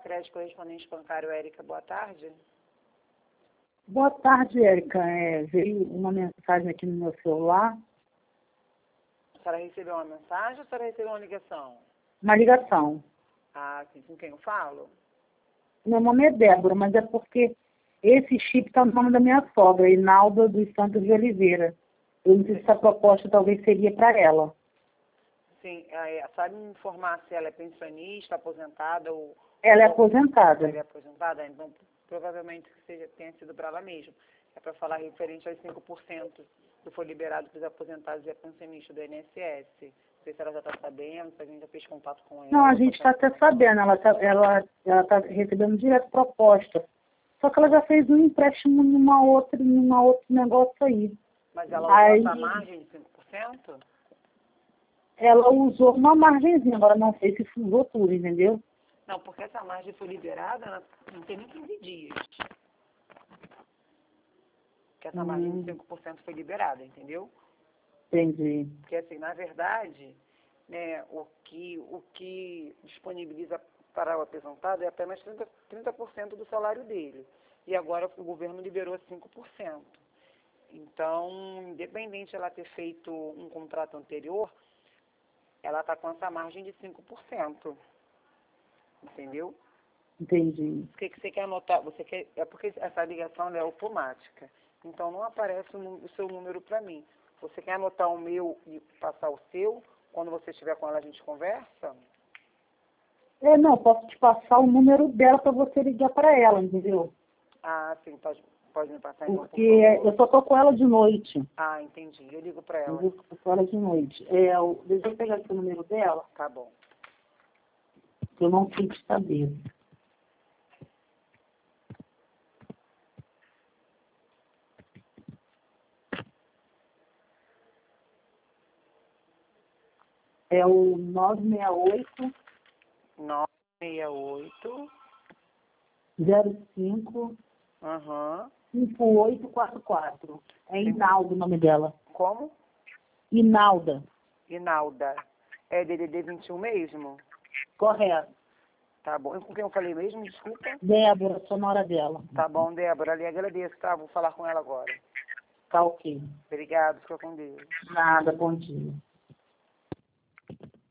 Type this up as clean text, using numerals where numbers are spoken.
crédito correspondente bancário, Érica, boa tarde. Boa tarde, Érica. Veio uma mensagem aqui no meu celular. A senhora recebeu uma mensagem ou a senhora recebeu uma ligação? Uma ligação. Ah, sim, com quem eu falo? Meu nome é Débora, mas é porque esse chip está no nome da minha sogra, Inalda dos Santos de Oliveira. Eu não sei se essa proposta talvez seria para ela. Sim, sabe me informar se ela é pensionista, aposentada ou... Ela é aposentada. Ela é aposentada, então provavelmente tenha sido para ela mesma. É para falar referente aos 5% que foi liberado para os aposentados e pensionistas do INSS. Não sei se ela já está sabendo, se a gente já fez contato com ela. Não, a gente está até sabendo. Ela tá recebendo direto proposta. Só que ela já fez um empréstimo numa outro negócio aí. Mas ela usou essa margem de 5%? Ela usou uma margenzinha, agora não sei se usou tudo, entendeu? Não, porque essa margem foi liberada, não tem nem 15 dias. Que essa margem de 5% foi liberada, entendeu? Entendi. Porque, assim, na verdade, né, o que disponibiliza para o aposentado é apenas 30% do salário dele. E agora o governo liberou 5%. Então, independente de ela ter feito um contrato anterior, ela está com essa margem de 5%. Entendeu? Entendi. O que você quer anotar? É porque essa ligação é automática. Então, não aparece o seu número para mim. Você quer anotar o meu e passar o seu? Quando você estiver com ela, a gente conversa? Não, posso te passar o número dela para você ligar para ela, entendeu? Ah, sim, pode me passar então, Porque eu só tô com ela de noite. Ah, entendi. Eu ligo para ela. Eu tô com ela de noite. Deixa eu pegar aqui o número dela. Tá bom. Que eu não sei de cabeça. É o 968 968 05 Aham. 5844. É Inalda o nome dela. Como? Inalda. Inalda. É DDD 21 mesmo? Correto. Tá bom. E com quem eu falei mesmo? Desculpa. Débora, sonora dela. Tá bom, Débora. Ali agradeço, tá? Vou falar com ela agora. Tá ok. Obrigado. Fica com Deus. Nada, bom dia.